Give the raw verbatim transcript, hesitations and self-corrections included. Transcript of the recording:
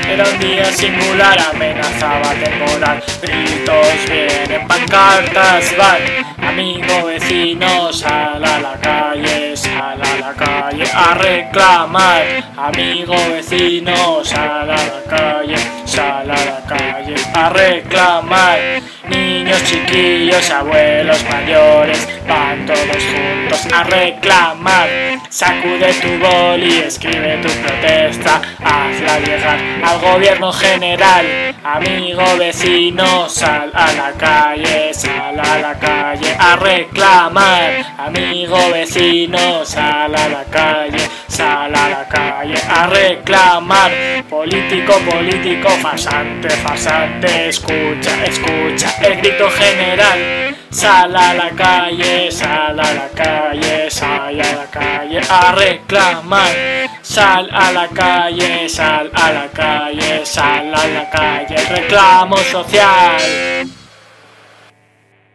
Era un día singular, amenazaba temporal. Gritos vienen, pancartas van. Amigo vecino, sal a la calle, sal a la calle a reclamar. Amigo vecino, sal a la calle, sal a la calle a reclamar. Niños chiquillos, abuelos mayores, van todos juntos a reclamar. Sacude tu boli, escribe tu protesta, hazla llegar al gobierno general. Amigo vecino, sal a la calle, sal a la calle a reclamar. Amigo vecino, sal a la calle, sal a la calle a reclamar. Político, político, farsante, farsante, escucha, escucha el grito general. Sal a la calle, sal a la calle, sal a la calle a reclamar. Sal a la calle, sal a la calle, sal a la calle, reclamo social.